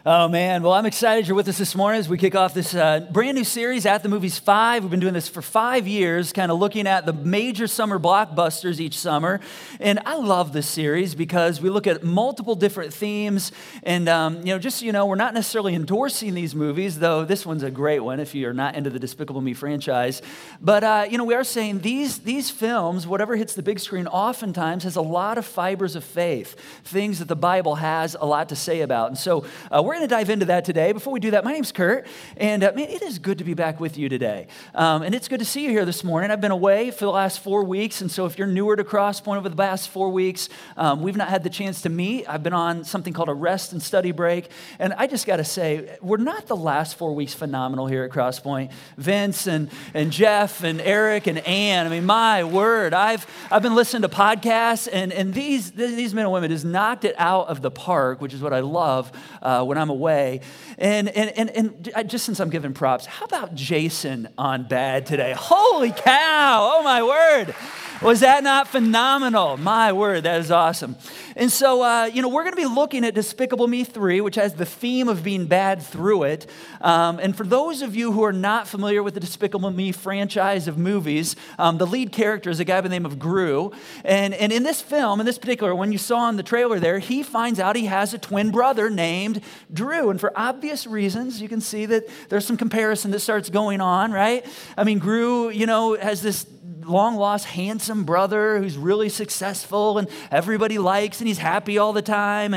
Oh, man. Well, I'm excited you're with us this morning as we kick off this brand new series, At the Movies 5. We've been doing this for 5 years, kind of looking at the major summer blockbusters each summer. And I love this series because we look at multiple different themes. And, just so you know, we're not necessarily endorsing these movies, though this one's a great one if you're not into the Despicable Me franchise. But, we are saying these films, whatever hits the big screen, oftentimes has a lot of fibers of faith, things that the Bible has a lot to say about. And so we're going to dive into that today. Before we do that, my name's Kurt, and man, it is good to be back with you today. And it's good to see you here this morning. I've been away for the last 4 weeks, and so if you're newer to Crosspoint over the last 4 weeks, we've not had the chance to meet. I've been on something called a rest and study break, and I just got to say, we're not the last 4 weeks phenomenal here at Crosspoint. Vince and Jeff and Eric and Ann, I mean, my word, I've been listening to podcasts, and these men and women just knocked it out of the park, which is what I love when I'm away. And just since I'm giving props, how about Jason on Bad today? Holy cow! Oh my word! Was that not phenomenal? My word, that is awesome. And so, we're going to be looking at Despicable Me 3, which has the theme of being bad through it. And for those of you who are not familiar with the Despicable Me franchise of movies, the lead character is a guy by the name of Gru. And in this film, in this particular one, you saw in the trailer there, he finds out he has a twin brother named Drew. And for obvious reasons, you can see that there's some comparison that starts going on, right? I mean, Gru, has this long-lost handsome brother who's really successful and everybody likes and he's happy all the time.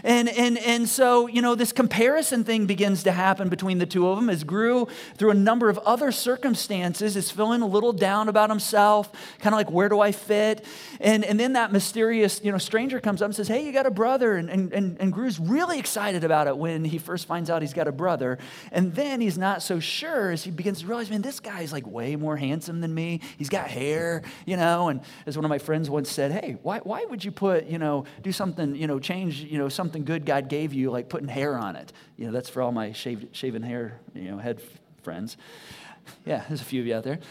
And so, this comparison thing begins to happen between the two of them as Gru, through a number of other circumstances, is feeling a little down about himself, kind of like, where do I fit? And then that mysterious, stranger comes up and says, hey, you got a brother. And Gru's really excited about it when he first finds out he's got a brother. And then he's not so sure as he begins to realize, man, this guy's like way more handsome than me. He's got hair, and as one of my friends once said, hey, why would you do something, change, something good God gave you, like putting hair on it? That's for all my shaven hair, head friends. Yeah, there's a few of you out there.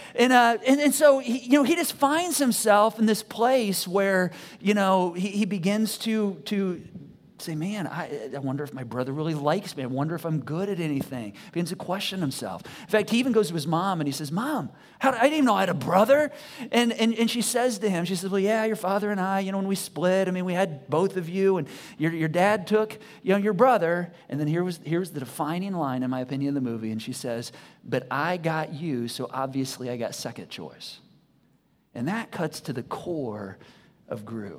And so, he just finds himself in this place where, he begins to say, man, I wonder if my brother really likes me. I wonder if I'm good at anything. He begins to question himself. In fact, he even goes to his mom and he says, Mom, I didn't even know I had a brother. And she says to him, she says, well, yeah, your father and I, when we split, we had both of you, and your dad took, your brother. And then here's the defining line, in my opinion, in the movie. And she says, but I got you, so obviously I got second choice. And that cuts to the core of Gru.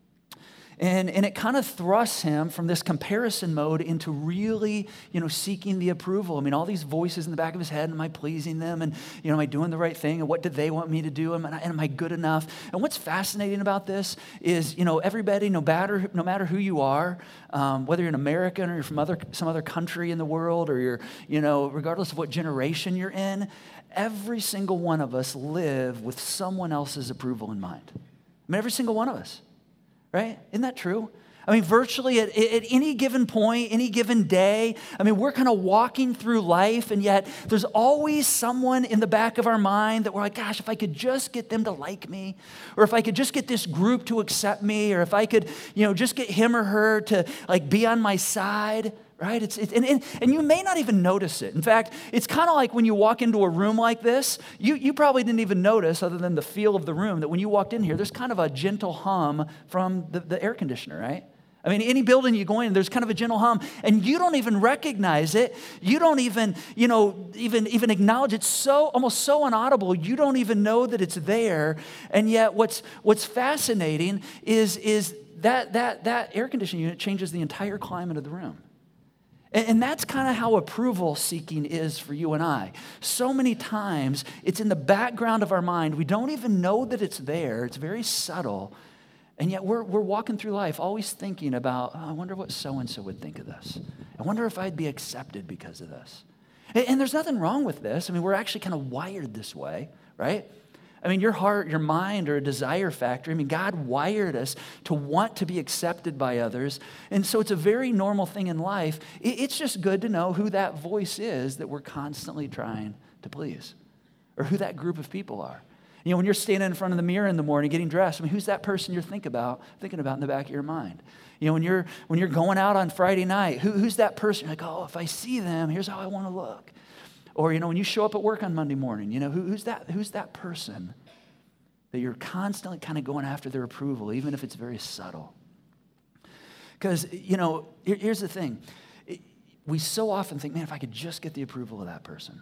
And it kind of thrusts him from this comparison mode into really, seeking the approval. All these voices in the back of his head, am I pleasing them? And, am I doing the right thing? And what do they want me to do? And am I good enough? And what's fascinating about this is, everybody, no matter who you are, whether you're an American or you're from some other country in the world, or you're, regardless of what generation you're in, every single one of us live with someone else's approval in mind. Every single one of us. Right? Isn't that true? Virtually at any given point, any given day, we're kind of walking through life, and yet there's always someone in the back of our mind that we're like, gosh, if I could just get them to like me, or if I could just get this group to accept me, or if I could, just get him or her to be on my side. Right? And you may not even notice it. In fact, it's kind of like when you walk into a room like this, you probably didn't even notice, other than the feel of the room, that when you walked in here, there's kind of a gentle hum from the air conditioner, right? Any building you go in, there's kind of a gentle hum, and you don't even recognize it. You don't even, even acknowledge it. So almost so inaudible, you don't even know that it's there. And yet, what's fascinating is that air conditioning unit changes the entire climate of the room. And that's kind of how approval seeking is for you and I. So many times, it's in the background of our mind. We don't even know that it's there. It's very subtle. And yet we're walking through life always thinking about, oh, I wonder what so-and-so would think of this. I wonder if I'd be accepted because of this. And there's nothing wrong with this. We're actually kind of wired this way, right? Your heart, your mind are a desire factor. God wired us to want to be accepted by others. And so it's a very normal thing in life. It's just good to know who that voice is that we're constantly trying to please, or who that group of people are. You know, when you're standing in front of the mirror in the morning getting dressed, I mean, who's that person you're thinking about in the back of your mind? You know, when you're going out on Friday night, who's that person? You're like, oh, if I see them, here's how I want to look. Or, you know, when you show up at work on Monday morning, you know, who's that person that you're constantly kind of going after their approval, even if it's very subtle? Because, you know, here's the thing. We so often think, man, if I could just get the approval of that person.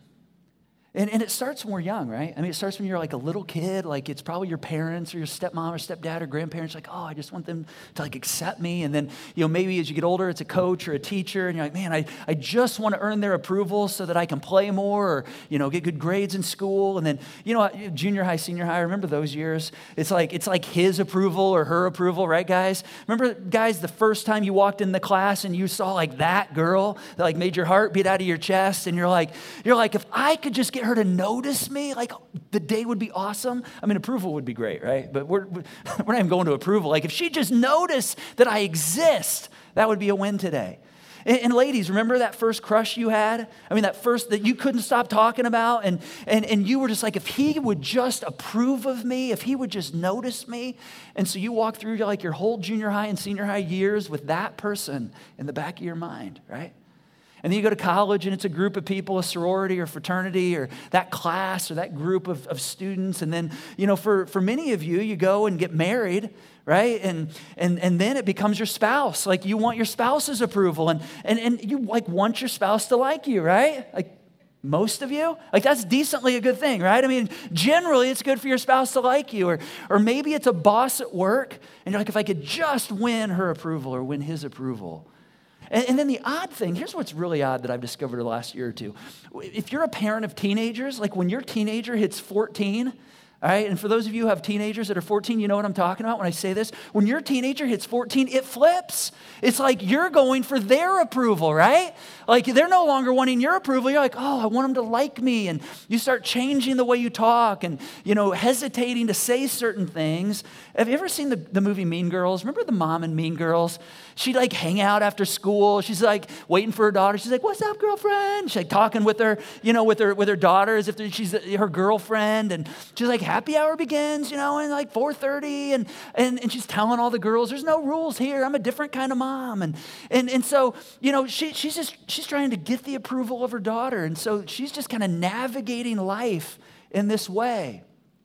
And it starts when we're young, right? I mean, it starts when you're like a little kid, like it's probably your parents or your stepmom or stepdad or grandparents, like, oh, I just want them to like accept me. And then, you know, maybe as you get older, it's a coach or a teacher, and you're like, man, I just want to earn their approval so that I can play more or, you know, get good grades in school. And then, you know, junior high, senior high, I remember those years. It's like his approval or her approval, right, guys? Remember, guys, the first time you walked in the class and you saw like that girl that like made your heart beat out of your chest, and you're like, if I could just get her to notice me, like the day would be awesome. I mean, approval would be great, right? But we're not even going to approval. Like if she just noticed that I exist, that would be a win today. And ladies, remember that first crush you had? I mean, that first that you couldn't stop talking about, and you were just like, if he would just approve of me, if he would just notice me. And so you walk through like your whole junior high and senior high years with that person in the back of your mind, right? And then you go to college and it's a group of people, a sorority or fraternity or that class or that group of students. And then, you know, for many of you, you go and get married, right? And then it becomes your spouse. Like you want your spouse's approval and you like want your spouse to like you, right? Like most of you, like that's decently a good thing, right? I mean, generally it's good for your spouse to like you, or maybe it's a boss at work and you're like, if I could just win her approval or win his approval. And then the odd thing, here's what's really odd that I've discovered the last year or two. If you're a parent of teenagers, like when your teenager hits 14, all right, and for those of you who have teenagers that are 14, you know what I'm talking about when I say this. When your teenager hits 14, it flips. It's like you're going for their approval, right? Like they're no longer wanting your approval. You're like, oh, I want them to like me. And you start changing the way you talk and, you know, hesitating to say certain things. Have you ever seen the movie Mean Girls? Remember the mom in Mean Girls? She'd like hang out after school. She's like waiting for her daughter. She's like, what's up, girlfriend? She's like talking with her, you know, with her daughter as if she's her girlfriend. And she's like, happy hour begins, you know, and like 4:30. And she's telling all the girls, there's no rules here. I'm a different kind of mom. And so, you know, she's trying to get the approval of her daughter. And so she's just kind of navigating life in this way.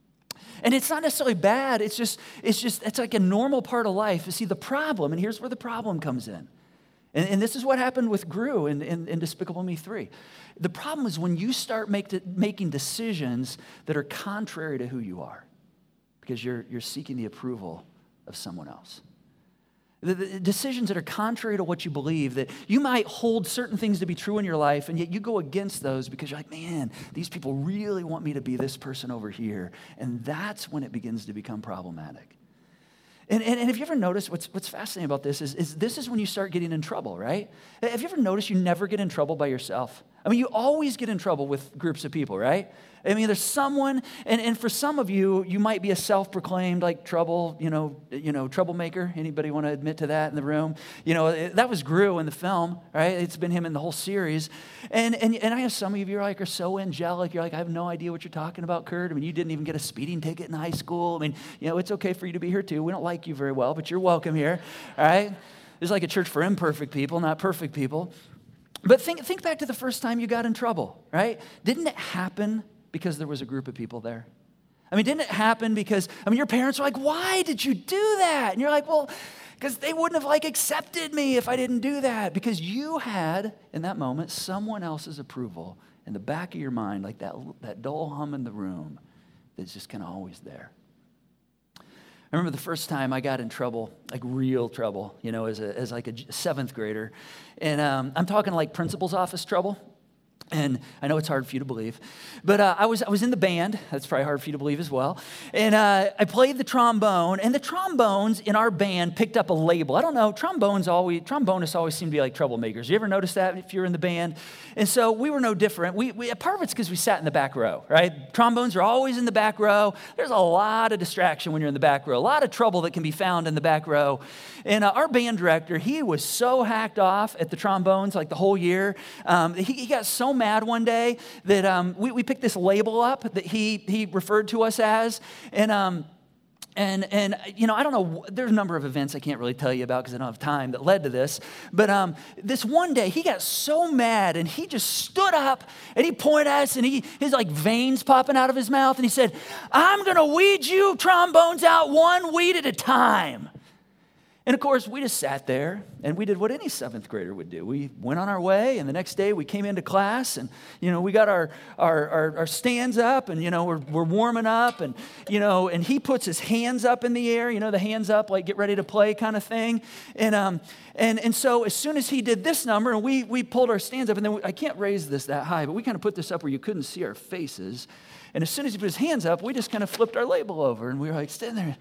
And it's not necessarily bad. It's like a normal part of life. You see, the problem, and here's where the problem comes in. And this is what happened with Gru in Despicable Me 3. The problem is when you start making decisions that are contrary to who you are because you're seeking the approval of someone else. The decisions that are contrary to what you believe, that you might hold certain things to be true in your life, and yet you go against those because you're like, man, these people really want me to be this person over here. And that's when it begins to become problematic. And have you ever noticed what's fascinating about this is this is when you start getting in trouble, right? Have you ever noticed you never get in trouble by yourself? I mean, you always get in trouble with groups of people, right? I mean, there's someone, and for some of you, you might be a self-proclaimed like troublemaker. Anybody want to admit to that in the room? You know, that was Gru in the film, right? It's been him in the whole series. And I have some of you are so angelic. You're like, I have no idea what you're talking about, Kurt. I mean, you didn't even get a speeding ticket in high school. I mean, you know, it's okay for you to be here too. We don't like you very well, but you're welcome here, all right? There's like a church for imperfect people, not perfect people. But think back to the first time you got in trouble, right? Didn't it happen because there was a group of people there? I mean, didn't it happen because, your parents were like, why did you do that? And you're like, well, because they wouldn't have accepted me if I didn't do that. Because you had, in that moment, someone else's approval in the back of your mind, like that dull hum in the room that's just kind of always there. I remember the first time I got in trouble, like real trouble, you know, as a seventh grader. And I'm talking like principal's office trouble. And I know it's hard for you to believe, but I was in the band. That's probably hard for you to believe as well. And I played the trombone, and the trombones in our band picked up a label. I don't know, trombonists always seem to be like troublemakers. You ever notice that if you're in the band? And so we were no different. We part of it's because we sat in the back row, right? Trombones are always in the back row. There's a lot of distraction when you're in the back row, a lot of trouble that can be found in the back row. And our band director, he was so hacked off at the trombones like the whole year. He got so mad one day that we picked this label up that he referred to us as, and you know, I don't know, there's a number of events I can't really tell you about because I don't have time that led to this, but this one day he got so mad and he just stood up and he pointed at us and his like veins popping out of his mouth and he said, "I'm going to weed you trombones out one weed at a time." And of course, we just sat there and we did what any seventh grader would do. We went on our way, and the next day we came into class, and you know, we got our stands up, and you know, we're warming up, and you know, and he puts his hands up in the air, you know, the hands up like get ready to play kind of thing. And so as soon as he did this number, and we pulled our stands up, and then I can't raise this that high, but we kind of put this up where you couldn't see our faces. And as soon as he put his hands up, we just kind of flipped our label over, and we were like, stand there.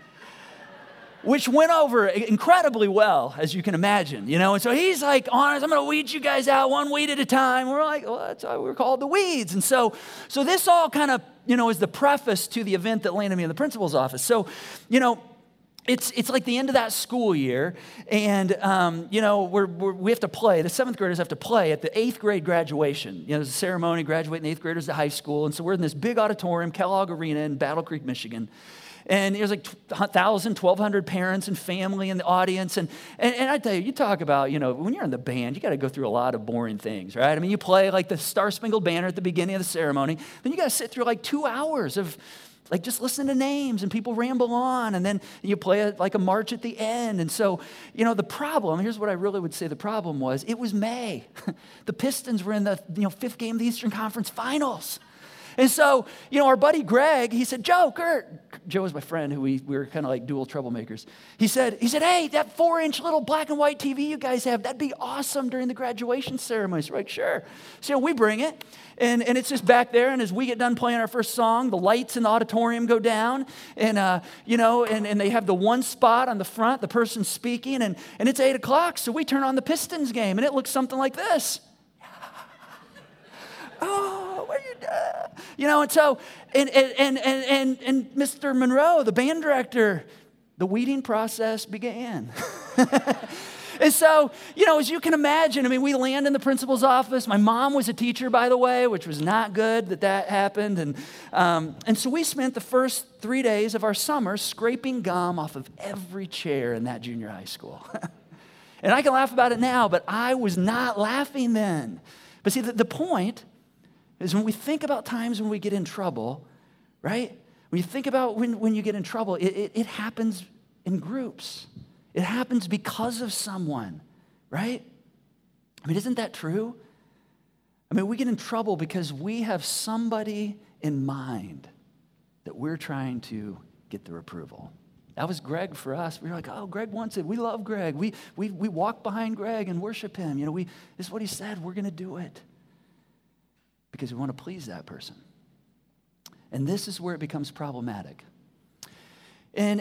Which went over incredibly well, as you can imagine, you know. And so he's like, "Honest, I'm going to weed you guys out one weed at a time." We're like, "Well, that's why we're called the Weeds." And so this all kind of, you know, is the preface to the event that landed me in the principal's office. So, you know, it's like the end of that school year, and you know, we have to play. The seventh graders have to play at the 8th grade graduation. You know, there's a ceremony graduating 8th graders to high school, and so we're in this big auditorium, Kellogg Arena in Battle Creek, Michigan. And there's like 1,000, 1,200 parents and family in the audience. And I tell you, you talk about, you know, when you're in the band, you got to go through a lot of boring things, right? I mean, you play like the Star-Spangled Banner at the beginning of the ceremony. Then you got to sit through like 2 hours of like just listen to names and people ramble on. And then you play like a march at the end. And so, you know, the problem, here's what I really would say the problem was, it was May. The Pistons were in the, you know, 5th game of the Eastern Conference Finals. And so, you know, our buddy Greg, he said, Joe was my friend who we were kind of like dual troublemakers. He said, "Hey, that 4-inch little black and white TV you guys have, that'd be awesome during the graduation ceremony." So we're like, sure. So we bring it, and it's just back there, and as we get done playing our first song, the lights in the auditorium go down, and, you know, and they have the one spot on the front, the person speaking, and it's 8 o'clock, so we turn on the Pistons game, and it looks something like this. "Oh, what are you doing?" You know, and so, and Mr. Monroe, the band director, the weeding process began. And so, you know, as you can imagine, I mean, we land in the principal's office. My mom was a teacher, by the way, which was not good that happened. And so we spent the first 3 days of our summer scraping gum off of every chair in that junior high school. And I can laugh about it now, but I was not laughing then. But see, the point is when we think about times when we get in trouble, right? When you think about when you get in trouble, it happens in groups. It happens because of someone, right? I mean, isn't that true? I mean, we get in trouble because we have somebody in mind that we're trying to get their approval. That was Greg for us. We were like, "Oh, Greg wants it. We love Greg. We walk behind Greg and worship him. You know, this is what he said. We're going to do it because we want to please that person." And this is where it becomes problematic. And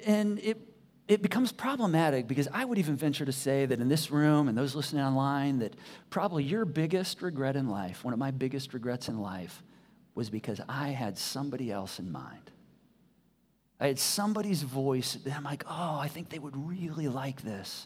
it becomes problematic because I would even venture to say that in this room and those listening online, that probably your biggest regret in life, one of my biggest regrets in life, was because I had somebody else in mind. I had somebody's voice that I'm like, "Oh, I think they would really like this."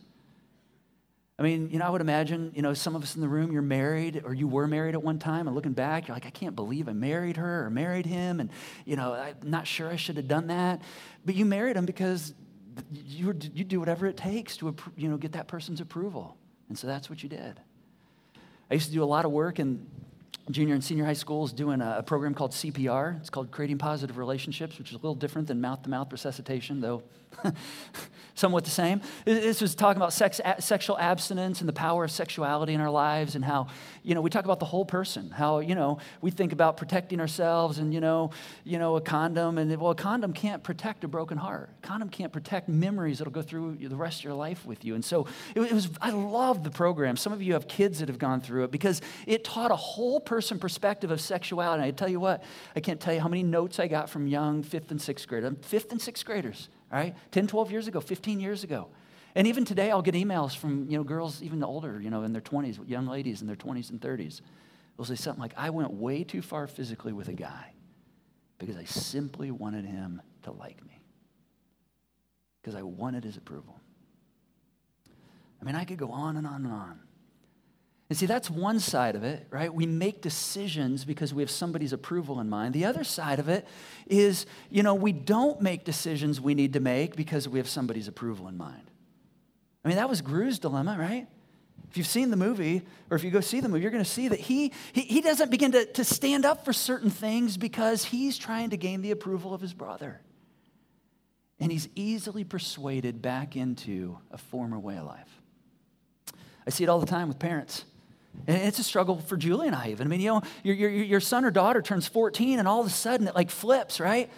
I mean, you know, I would imagine, you know, some of us in the room, you're married or you were married at one time, and looking back, you're like, "I can't believe I married her or married him, and, you know, I'm not sure I should have done that." But you married him because you do whatever it takes to, you know, get that person's approval. And so that's what you did. I used to do a lot of work in junior and senior high schools doing a program called CPR. It's called Creating Positive Relationships, which is a little different than mouth-to-mouth resuscitation, though somewhat the same. This was talking about sexual abstinence and the power of sexuality in our lives, and how, you know, we talk about the whole person, how, you know, we think about protecting ourselves and, you know, a condom, and well, a condom can't protect a broken heart. A condom can't protect memories that'll go through the rest of your life with you. And so I love the program. Some of you have kids that have gone through it because it taught a whole person perspective of sexuality. And I tell you what, I can't tell you how many notes I got from young 5th and 6th graders. 5th and 6th graders, all right? 10, 12 years ago, 15 years ago. And even today, I'll get emails from, you know, girls even older, you know, in their 20s, young ladies in their 20s and 30s. They'll say something like, "I went way too far physically with a guy because I simply wanted him to like me, because I wanted his approval." I mean, I could go on and on and on. And see, that's one side of it, right? We make decisions because we have somebody's approval in mind. The other side of it is, we don't make decisions we need to make because we have somebody's approval in mind. I mean, that was Gru's dilemma, right? If you've seen the movie, or if you go see the movie, you're going to see that he doesn't begin to stand up for certain things because he's trying to gain the approval of his brother. And he's easily persuaded back into a former way of life. I see it all the time with parents. And it's a struggle for Julie and I even. I mean, your son or daughter turns 14 and all of a sudden it like flips, right?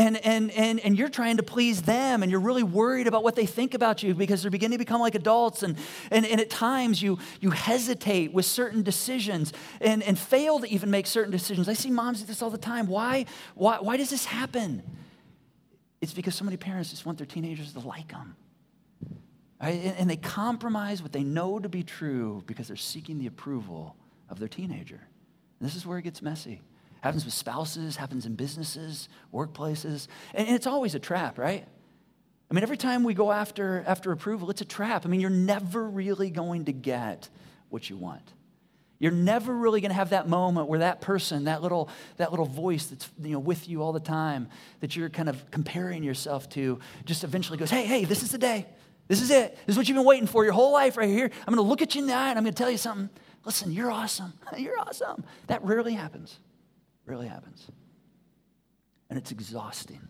And you're trying to please them and you're really worried about what they think about you because they're beginning to become like adults. And at times you hesitate with certain decisions and fail to even make certain decisions. I see moms do this all the time. Why does this happen? It's because so many parents just want their teenagers to like them. Right? And they compromise what they know to be true because they're seeking the approval of their teenager. And this is where it gets messy. Happens with spouses, happens in businesses, workplaces. And it's always a trap, right? I mean, every time we go after approval, it's a trap. I mean, you're never really going to get what you want. You're never really going to have that moment where that person, that little voice that's with you all the time, that you're kind of comparing yourself to, just eventually goes, hey, this is the day. This is it. This is what you've been waiting for your whole life right here. I'm going to look at you in the eye and I'm going to tell you something. Listen, you're awesome. You're awesome. That rarely happens. Rarely happens. And it's exhausting.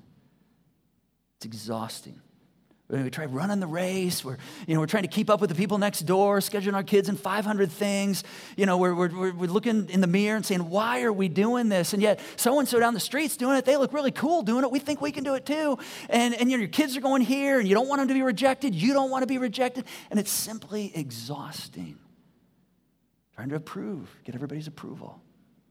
It's exhausting. We try running the race. We're trying to keep up with the people next door, scheduling our kids in 500 things. We're looking in the mirror and saying, why are we doing this? And yet so-and-so down the street's doing it. They look really cool doing it. We think we can do it too. And your kids are going here and you don't want them to be rejected. You don't want to be rejected. And it's simply exhausting. Trying to get everybody's approval.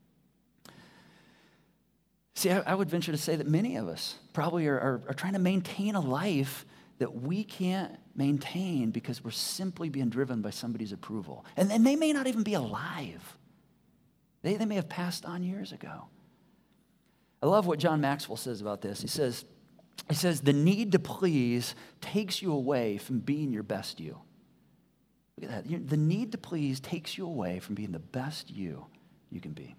See, I would venture to say that many of us probably are trying to maintain a life that we can't maintain because we're simply being driven by somebody's approval. And they may not even be alive. They may have passed on years ago. I love what John Maxwell says about this. He says, the need to please takes you away from being your best you. Look at that. The need to please takes you away from being the best you can be.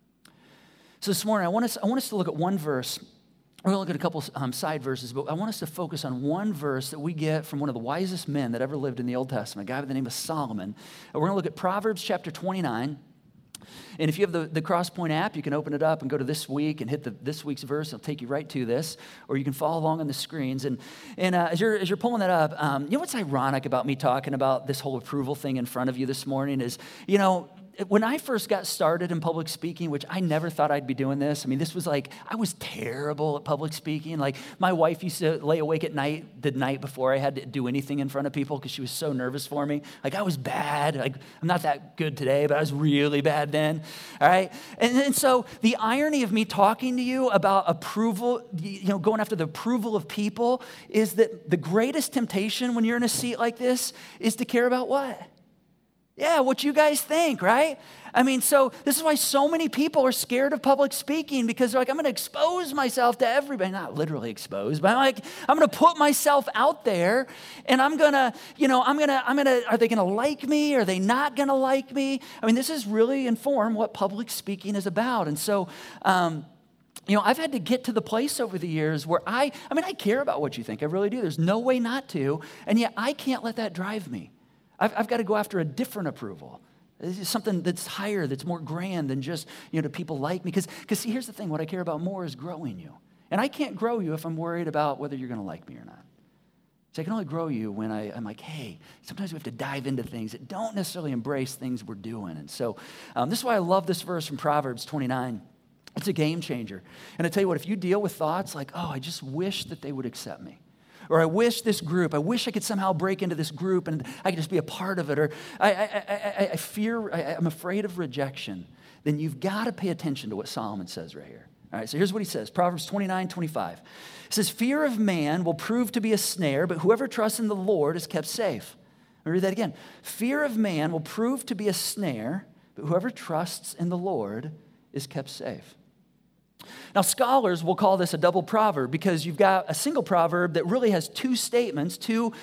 So this morning, I want us to look at one verse. We're going to look at a couple side verses, but I want us to focus on one verse that we get from one of the wisest men that ever lived in the Old Testament, a guy by the name of Solomon. And we're going to look at Proverbs chapter 29. And if you have the Crosspoint app, you can open it up and go to this week and hit this week's verse. It'll take you right to this, or you can follow along on the screens. And as you're pulling that up, what's ironic about me talking about this whole approval thing in front of you this morning is, when I first got started in public speaking, which I never thought I'd be doing this. I mean, this was like, I was terrible at public speaking. Like, my wife used to lay awake at night, the night before I had to do anything in front of people because she was so nervous for me. Like, I was bad. Like, I'm not that good today, but I was really bad then. All right? And so the irony of me talking to you about approval, going after the approval of people, is that the greatest temptation when you're in a seat like this is to care about what? Yeah, what you guys think, right? I mean, so this is why so many people are scared of public speaking, because they're like, I'm going to expose myself to everybody. Not literally expose, but I'm going to put myself out there, and I'm going to, are they going to like me? Are they not going to like me? I mean, this is really informed what public speaking is about. And so, I've had to get to the place over the years where I care about what you think. I really do. There's no way not to. And yet I can't let that drive me. I've got to go after a different approval. It's something that's higher, that's more grand than just, do people like me? Because see, here's the thing. What I care about more is growing you. And I can't grow you if I'm worried about whether you're going to like me or not. So I can only grow you when I'm like, hey, sometimes we have to dive into things that don't necessarily embrace things we're doing. And so this is why I love this verse from Proverbs 29. It's a game changer. And I tell you what, if you deal with thoughts like, oh, I just wish that they would accept me, or I wish I wish I could somehow break into this group and I could just be a part of it, or I'm afraid of rejection, then you've got to pay attention to what Solomon says right here. All right, so here's what he says, Proverbs 29:25. It says, fear of man will prove to be a snare, but whoever trusts in the Lord is kept safe. I'll read that again. Fear of man will prove to be a snare, but whoever trusts in the Lord is kept safe. Now, scholars will call this a double proverb because you've got a single proverb that really has two statements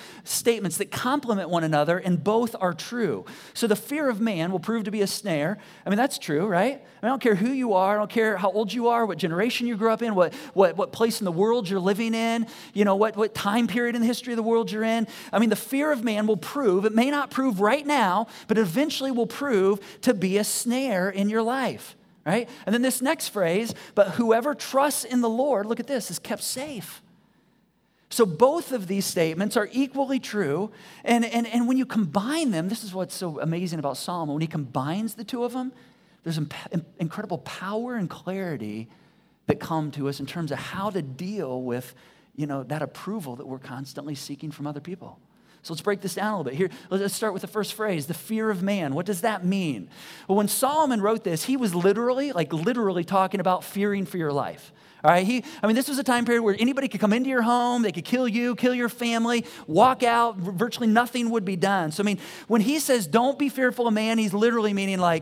that complement one another, and both are true. So the fear of man will prove to be a snare. I mean, that's true, right? I don't care who you are. I don't care how old you are, what generation you grew up in, what place in the world you're living in, what time period in the history of the world you're in. I mean, the fear of man will prove, it may not prove right now, but it eventually will prove to be a snare in your life. Right? And then this next phrase, but whoever trusts in the Lord, look at this, is kept safe. So both of these statements are equally true. And when you combine them, this is what's so amazing about Solomon. When he combines the two of them, there's incredible power and clarity that come to us in terms of how to deal with, that approval that we're constantly seeking from other people. So let's break this down a little bit. Here, let's start with the first phrase, the fear of man. What does that mean? Well, when Solomon wrote this, he was literally talking about fearing for your life. All right, this was a time period where anybody could come into your home, they could kill you, kill your family, walk out, virtually nothing would be done. So, when he says don't be fearful of man, he's literally meaning like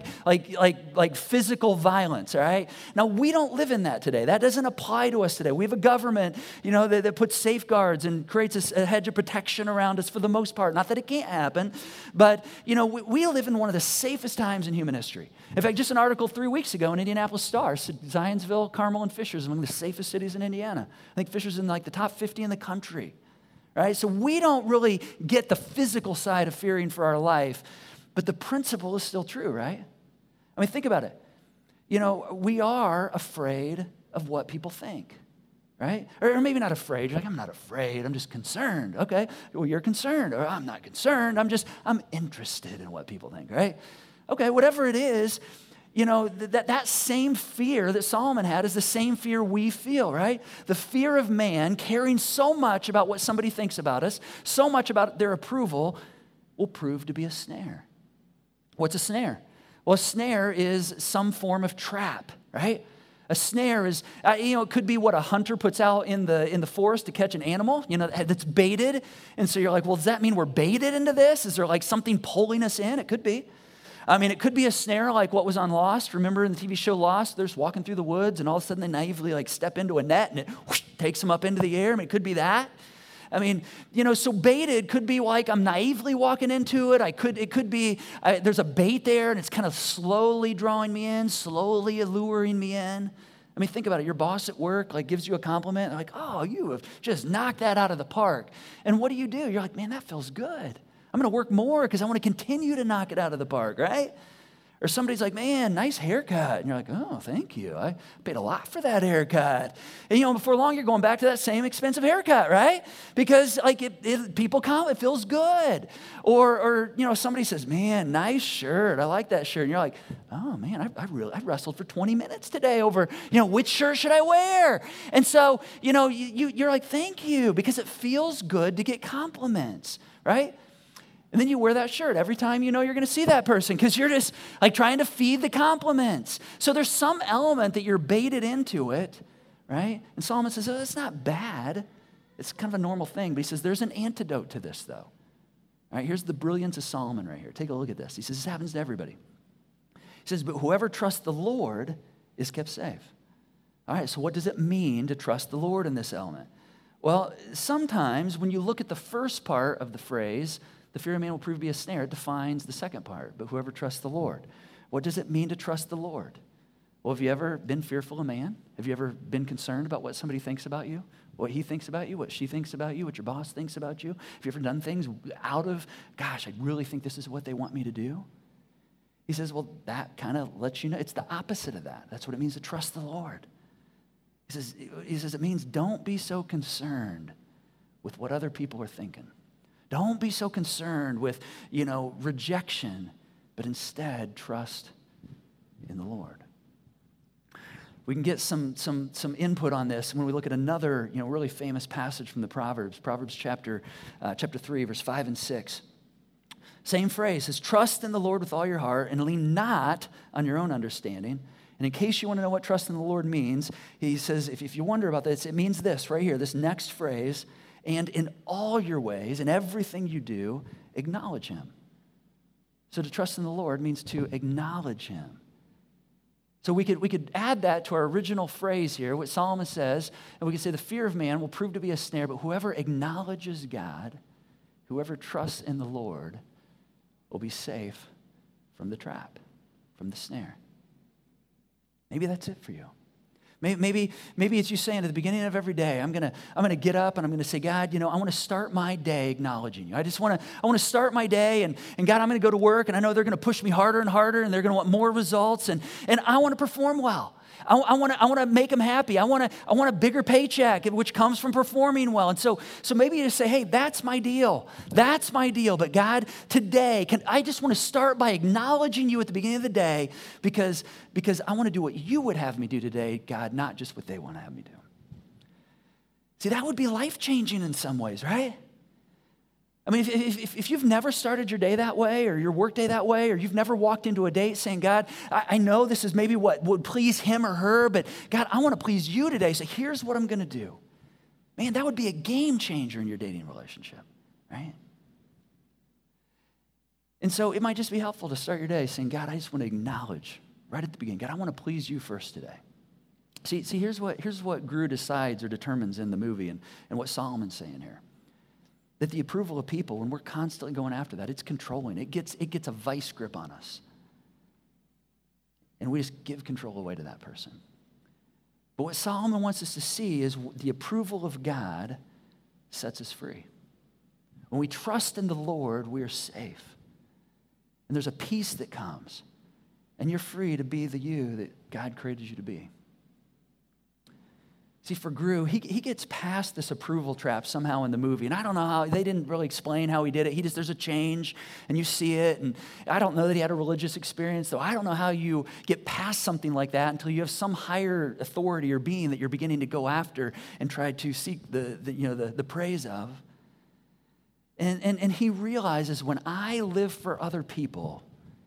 physical violence, all right? Now, we don't live in that today. That doesn't apply to us today. We have a government, that puts safeguards and creates a hedge of protection around us for the most part. Not that it can't happen, but, we live in one of the safest times in human history. In fact, just an article 3 weeks ago in Indianapolis Star, Zionsville, Carmel, and Fishers among the safest cities in Indiana. I think Fishers in the top 50 in the country, right? So we don't really get the physical side of fearing for our life, but the principle is still true, right? Think about it. We are afraid of what people think, right? Or maybe not afraid. You're like, I'm not afraid. I'm just concerned. Okay, well, you're concerned. Or I'm not concerned. I'm interested in what people think, right? Okay, whatever it is, that same fear that Solomon had is the same fear we feel, right? The fear of man, caring so much about what somebody thinks about us, so much about their approval, will prove to be a snare. What's a snare? Well, a snare is some form of trap, right? A snare is, it could be what a hunter puts out in the forest to catch an animal, that's baited. And so you're like, well, does that mean we're baited into this? Is there something pulling us in? It could be. It could be a snare like what was on Lost. Remember in the TV show Lost, they're just walking through the woods and all of a sudden they naively step into a net and it whoosh, takes them up into the air. It could be that. So baited could be like I'm naively walking into it. It could be there's a bait there and it's kind of slowly drawing me in, slowly alluring me in. Think about it. Your boss at work gives you a compliment. They're like, oh, you have just knocked that out of the park. And what do? You're like, man, that feels good. I'm going to work more because I want to continue to knock it out of the park, right? Or somebody's like, man, nice haircut. And you're like, oh, thank you. I paid a lot for that haircut. And, before long, you're going back to that same expensive haircut, right? Because, people comment, it feels good. Or somebody says, man, nice shirt. I like that shirt. And you're like, oh, man, I wrestled for 20 minutes today over, which shirt should I wear? And so, you're like, thank you, because it feels good to get compliments, right? And then you wear that shirt every time you're going to see that person because you're just trying to feed the compliments. So there's some element that you're baited into it, right? And Solomon says, oh, it's not bad. It's kind of a normal thing. But he says there's an antidote to this, though. All right, here's the brilliance of Solomon right here. Take a look at this. He says this happens to everybody. He says, but whoever trusts the Lord is kept safe. All right, so what does it mean to trust the Lord in this element? Well, sometimes when you look at the first part of the phrase, the fear of man will prove to be a snare, it defines the second part, but whoever trusts the Lord. What does it mean to trust the Lord? Well, have you ever been fearful of man? Have you ever been concerned about what somebody thinks about you? What he thinks about you, what she thinks about you, what your boss thinks about you? Have you ever done things out of, gosh, I really think this is what they want me to do? He says, well, that kind of lets you know. It's the opposite of that. That's what it means to trust the Lord. He says it means don't be so concerned with what other people are thinking. Don't be so concerned with, rejection, but instead trust in the Lord. We can get some input on this when we look at another, really famous passage from the Proverbs. Proverbs chapter 3, verse 5 and 6. Same phrase, says, trust in the Lord with all your heart and lean not on your own understanding. And in case you want to know what trust in the Lord means, he says, if you wonder about this, it means this right here, this next phrase, and in all your ways, in everything you do, acknowledge him. So to trust in the Lord means to acknowledge him. So we could add that to our original phrase here, what Solomon says, and we could say the fear of man will prove to be a snare, but whoever acknowledges God, whoever trusts in the Lord, will be safe from the trap, from the snare. Maybe that's it for you. Maybe it's you saying at the beginning of every day, I'm gonna get up and I'm gonna say, God, I want to start my day acknowledging you. I want to start my day and God, I'm gonna go to work and I know they're gonna push me harder and harder and they're gonna want more results and I want to perform well. I want to make them happy. I want a bigger paycheck, which comes from performing well. And so maybe you just say, hey, that's my deal. That's my deal. But God, today, I just want to start by acknowledging you at the beginning of the day because I want to do what you would have me do today, God, not just what they want to have me do. See, that would be life-changing in some ways, right? I mean, if you've never started your day that way or your work day that way, or you've never walked into a date saying, God, I know this is maybe what would please him or her, but God, I want to please you today, so here's what I'm going to do. Man, that would be a game changer in your dating relationship, right? And so it might just be helpful to start your day saying, God, I just want to acknowledge right at the beginning, God, I want to please you first today. See, here's what Gru decides or determines in the movie and what Solomon's saying here. That the approval of people, when we're constantly going after that, it's controlling. It gets a vice grip on us. And we just give control away to that person. But what Solomon wants us to see is the approval of God sets us free. When we trust in the Lord, we are safe. And there's a peace that comes. And you're free to be the you that God created you to be. See, for Gru, he gets past this approval trap somehow in the movie. And I don't know how, they didn't really explain how he did it. There's a change, and you see it. And I don't know that he had a religious experience, though I don't know how you get past something like that until you have some higher authority or being that you're beginning to go after and try to seek the praise of. And he realizes when I live for other people,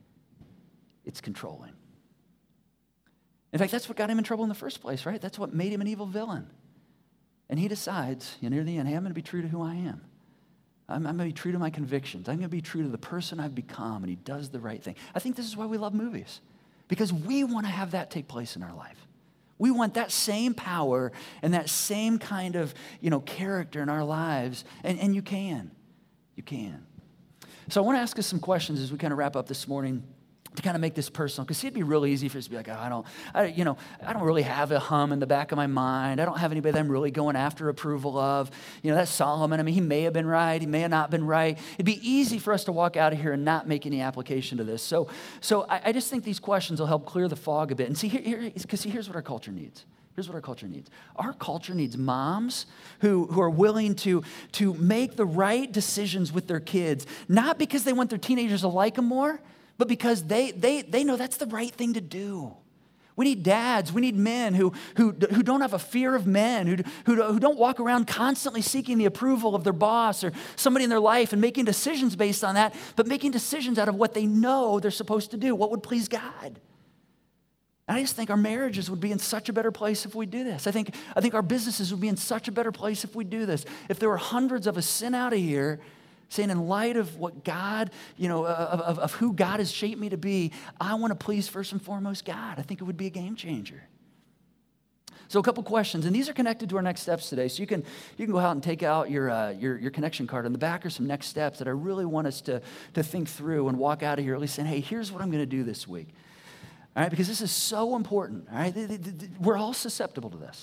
it's controlling. In fact, that's what got him in trouble in the first place, right? That's what made him an evil villain. And he decides, near the end, hey, I'm going to be true to who I am. I'm going to be true to my convictions. I'm going to be true to the person I've become, and he does the right thing. I think this is why we love movies, because we want to have that take place in our life. We want that same power and that same kind of, character in our lives, and you can. You can. So I want to ask us some questions as we kind of wrap up this morning, to kind of make this personal, because it'd be real easy for us to be like, I don't really have a hum in the back of my mind. I don't have anybody that I'm really going after approval of. That's Solomon. I mean, he may have been right. He may have not been right. It'd be easy for us to walk out of here and not make any application to this. So I just think these questions will help clear the fog a bit. And here's what our culture needs. Here's what our culture needs. Our culture needs moms who are willing to make the right decisions with their kids, not because they want their teenagers to like them more, but because they know that's the right thing to do. We need dads. We need men who don't have a fear of men, who don't walk around constantly seeking the approval of their boss or somebody in their life and making decisions based on that, but making decisions out of what they know they're supposed to do, what would please God. And I just think our marriages would be in such a better place if we do this. I think our businesses would be in such a better place if we do this. If there were hundreds of us sent out of here saying, in light of what God, of who God has shaped me to be, I want to please first and foremost God. I think it would be a game changer. So a couple questions, and these are connected to our next steps today. So you can go out and take out your connection card. On the back are some next steps that I really want us to think through and walk out of here at least saying, hey, here's what I'm going to do this week. All right, because this is so important. All right, we're all susceptible to this.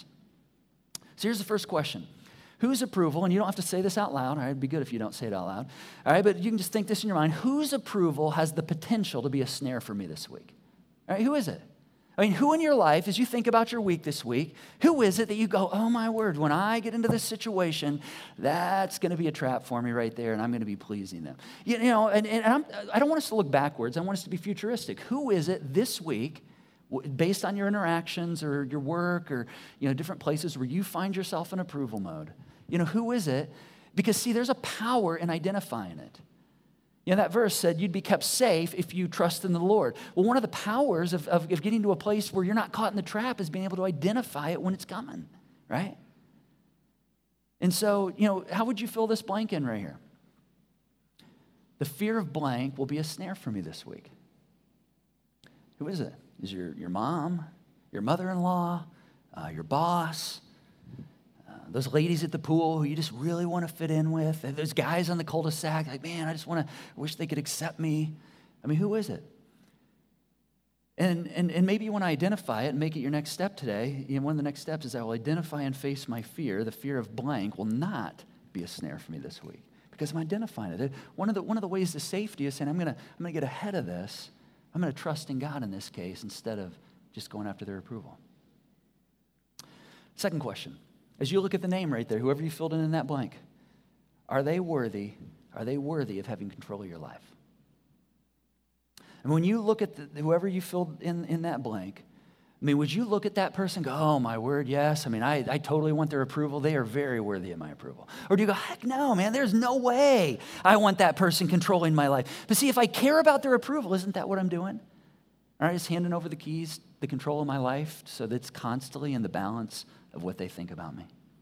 So here's the first question. Whose approval, and you don't have to say this out loud, all right, it'd be good if you don't say it out loud, all right, but you can just think this in your mind. Whose approval has the potential to be a snare for me this week? All right, who is it? I mean, who in your life, as you think about your week this week, who is it that you go, oh my word, when I get into this situation, that's going to be a trap for me right there, and I'm going to be pleasing them. I don't want us to look backwards. I want us to be futuristic. Who is it this week, based on your interactions or your work or different places where you find yourself in approval mode? Who is it? Because, see, there's a power in identifying it. That verse said you'd be kept safe if you trust in the Lord. Well, one of the powers of getting to a place where you're not caught in the trap is being able to identify it when it's coming, right? And so, how would you fill this blank in right here? The fear of blank will be a snare for me this week. Who is it? is your mom, your mother-in-law, your boss, those ladies at the pool who you just really want to fit in with, those guys on the cul-de-sac, like, man, I wish they could accept me. I mean, who is it? And maybe you want to identify it and make it your next step today. One of the next steps is I will identify and face my fear. The fear of blank will not be a snare for me this week because I'm identifying it. One of the ways to safety is saying I'm gonna get ahead of this. I'm gonna trust in God in this case instead of just going after their approval. Second question. As you look at the name right there, whoever you filled in that blank, are they worthy of having control of your life? And when you look at whoever you filled in that blank, I mean, would you look at that person and go, oh, my word, yes. I mean, I totally want their approval. They are very worthy of my approval. Or do you go, heck no, man, there's no way I want that person controlling my life. But see, if I care about their approval, isn't that what I'm doing? All right, just handing over the keys, the control of my life so that it's constantly in the balance of what they think about me.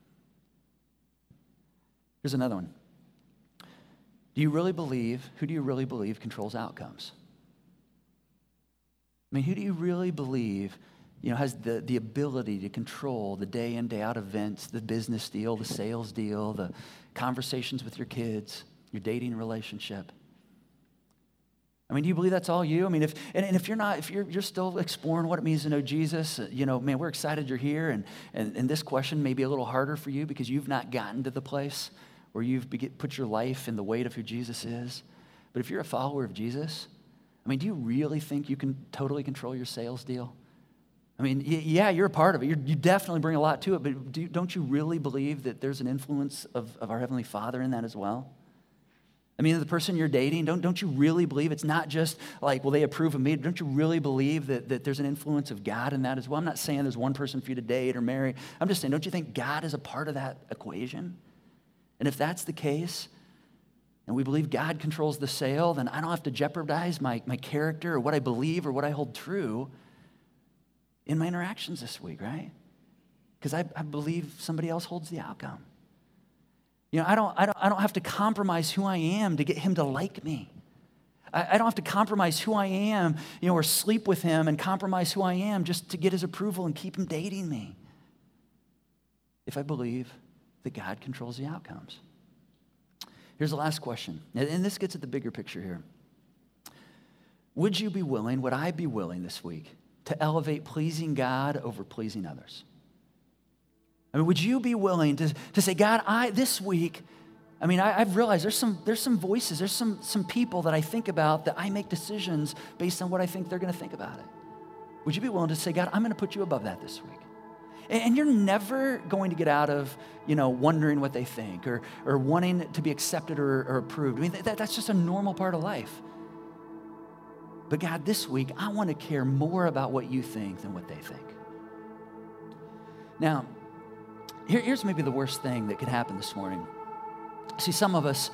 Here's another one. Who do you really believe controls outcomes? I mean, who do you really believe, has the ability to control the day in, day out events, the business deal, the sales deal, the conversations with your kids, your dating relationship? I mean, do you believe that's all you? I mean, if you're not, if you're still exploring what it means to know Jesus, man, we're excited you're here. And this question may be a little harder for you because you've not gotten to the place where you've put your life in the weight of who Jesus is. But if you're a follower of Jesus, I mean, do you really think you can totally control your sales deal? I mean, yeah, you're a part of it. You definitely bring a lot to it, but don't you really believe that there's an influence of our Heavenly Father in that as well? I mean, the person you're dating, don't you really believe it's not just like, well, they approve of me? Don't you really believe that there's an influence of God in that as well? I'm not saying there's one person for you to date or marry. I'm just saying, don't you think God is a part of that equation? And if that's the case, and we believe God controls the sale, then I don't have to jeopardize my character or what I believe or what I hold true in my interactions this week, right? Because I believe somebody else holds the outcome. I don't have to compromise who I am to get him to like me. I don't have to compromise who I am, or sleep with him and compromise who I am just to get his approval and keep him dating me. If I believe that God controls the outcomes. Here's the last question, and this gets at the bigger picture here. Would I be willing this week to elevate pleasing God over pleasing others? I mean, would you be willing to say, God, this week, I mean, I've realized there's some voices, there's some people that I think about that I make decisions based on what I think they're going to think about it. Would you be willing to say, God, I'm going to put you above that this week? And you're never going to get out of, wondering what they think or wanting to be accepted or approved. I mean, that's just a normal part of life. But God, this week, I want to care more about what you think than what they think. Now, here's maybe the worst thing that could happen this morning. See, some of us,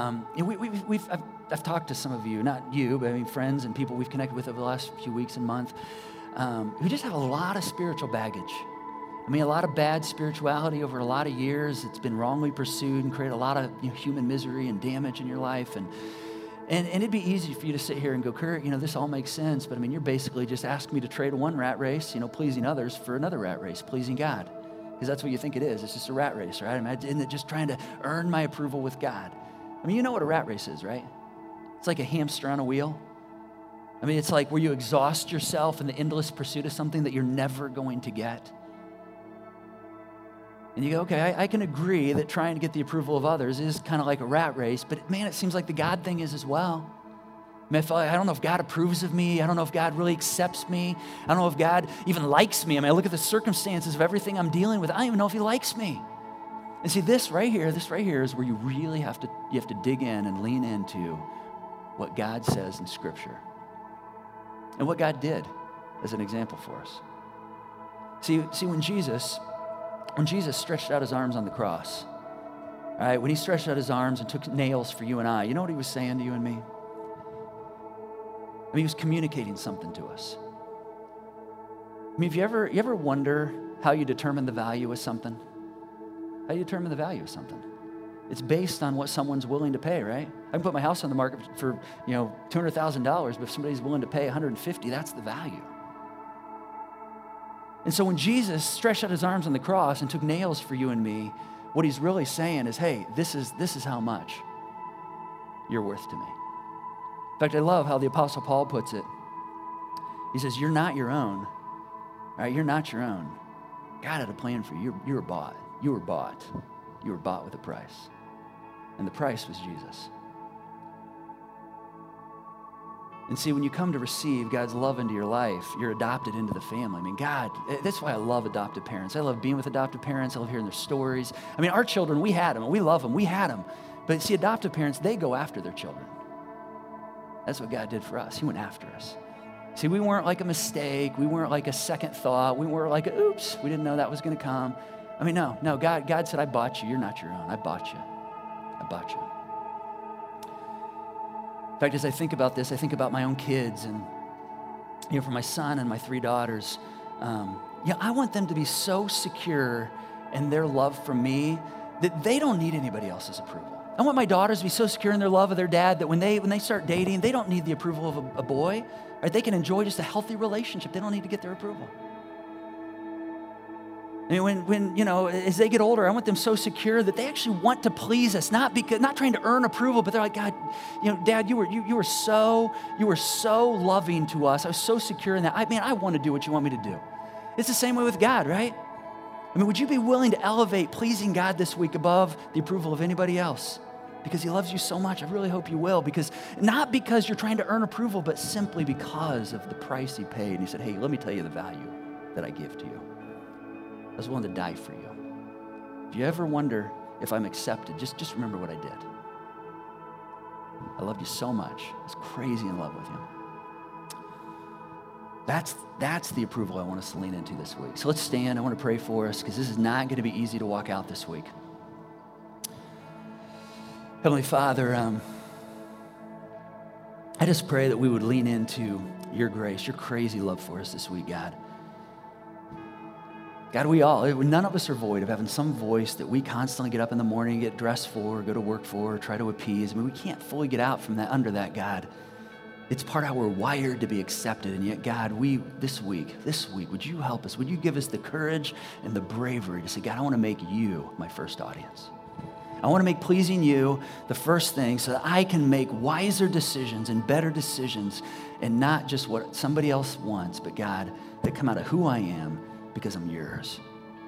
I've talked to some of you, not you, but I mean friends and people we've connected with over the last few weeks and months, who just have a lot of spiritual baggage. I mean, a lot of bad spirituality over a lot of years. It's been wrongly pursued and created a lot of human misery and damage in your life. And it'd be easy for you to sit here and go, Kurt, this all makes sense. But I mean, you're basically just asking me to trade one rat race, pleasing others, for another rat race, pleasing God. Because that's what you think it is. It's just a rat race, right? Isn't it just trying to earn my approval with God? I mean, you know what a rat race is, right? It's like a hamster on a wheel. I mean, it's like where you exhaust yourself in the endless pursuit of something that you're never going to get. And you go, okay, I can agree that trying to get the approval of others is kind of like a rat race, but man, it seems like the God thing is as well. I mean, I don't know if God approves of me. I don't know if God really accepts me. I don't know if God even likes me. I mean, I look at the circumstances of everything I'm dealing with. I don't even know if he likes me. And see, this right here is where you really have to dig in and lean into what God says in Scripture and what God did as an example for us. See, when Jesus stretched out his arms on the cross, all right, when he stretched out his arms and took nails for you and I, you know what he was saying to you and me? I mean, he was communicating something to us. I mean, you ever wonder how you determine the value of something? How do you determine the value of something? It's based on what someone's willing to pay, right? I can put my house on the market for $200,000, but if somebody's willing to pay $150,000, that's the value. And so when Jesus stretched out his arms on the cross and took nails for you and me, what he's really saying is, hey, this is how much you're worth to me. In fact, I love how the Apostle Paul puts it. He says, you're not your own. All right, you're not your own. God had a plan for you. You were bought. You were bought. You were bought with a price. And the price was Jesus. And see, when you come to receive God's love into your life, you're adopted into the family. I mean, God, that's why I love adopted parents. I love being with adopted parents. I love hearing their stories. I mean, our children, we had them, and we love them. We had them. But see, adopted parents, they go after their children. That's what God did for us. He went after us. See, we weren't like a mistake. We weren't like a second thought. We weren't like, oops, we didn't know that was going to come. I mean, no, God said, I bought you. You're not your own. I bought you. I bought you. In fact, as I think about this, I think about my own kids and, for my son and my 3 daughters, I want them to be so secure in their love for me that they don't need anybody else's approval. I want my daughters to be so secure in their love of their dad that when they start dating, they don't need the approval of a boy. Right? They can enjoy just a healthy relationship. They don't need to get their approval. I mean, when as they get older, I want them so secure that they actually want to please us, not trying to earn approval, but they're like, God, Dad, you were so loving to us. I was so secure in that. I want to do what you want me to do. It's the same way with God, right? I mean, would you be willing to elevate pleasing God this week above the approval of anybody else? Because he loves you so much. I really hope you will. Not because you're trying to earn approval, but simply because of the price he paid. And he said, hey, let me tell you the value that I give to you. I was willing to die for you. If you ever wonder if I'm accepted, just remember what I did. I loved you so much. I was crazy in love with you. That's the approval I want us to lean into this week. So let's stand. I want to pray for us because this is not going to be easy to walk out this week. Heavenly Father, I just pray that we would lean into your grace, your crazy love for us this week, God. God, none of us are void of having some voice that we constantly get up in the morning, get dressed for, go to work for, try to appease. I mean, we can't fully get out from that, under that, God. It's part of how we're wired to be accepted. And yet, God, this week, would you help us? Would you give us the courage and the bravery to say, God, I want to make you my first audience. I want to make pleasing you the first thing so that I can make wiser decisions and better decisions and not just what somebody else wants, but God, that come out of who I am because I'm yours.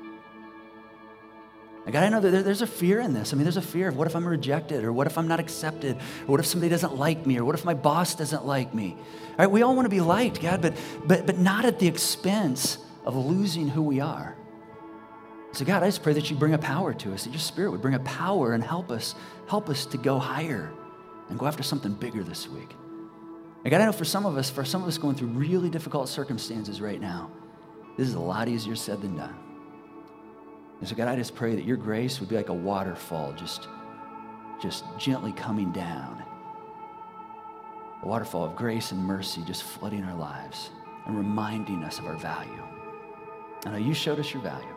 And God, I know that there's a fear in this. I mean, there's a fear of what if I'm rejected, or what if I'm not accepted, or what if somebody doesn't like me, or what if my boss doesn't like me? All right, we all want to be liked, God, but not at the expense of losing who we are. So God, I just pray that you bring a power to us, that your Spirit would bring a power and help us to go higher and go after something bigger this week. And God, I know for some of us going through really difficult circumstances right now, this is a lot easier said than done. And so God, I just pray that your grace would be like a waterfall, just gently coming down. A waterfall of grace and mercy just flooding our lives and reminding us of our value. I know you showed us your value.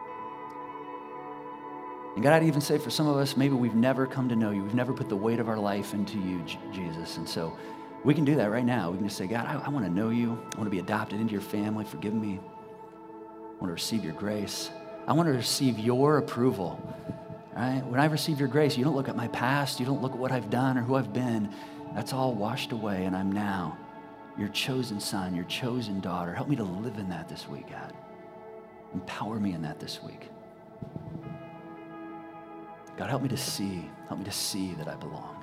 And God, I'd even say for some of us, maybe we've never come to know you. We've never put the weight of our life into you, Jesus. And so we can do that right now. We can just say, God, I want to know you. I want to be adopted into your family. Forgive me. I want to receive your grace. I want to receive your approval. Right? When I receive your grace, you don't look at my past. You don't look at what I've done or who I've been. That's all washed away, and I'm now your chosen son, your chosen daughter. Help me to live in that this week, God. Empower me in that this week. God, help me to see that I belong.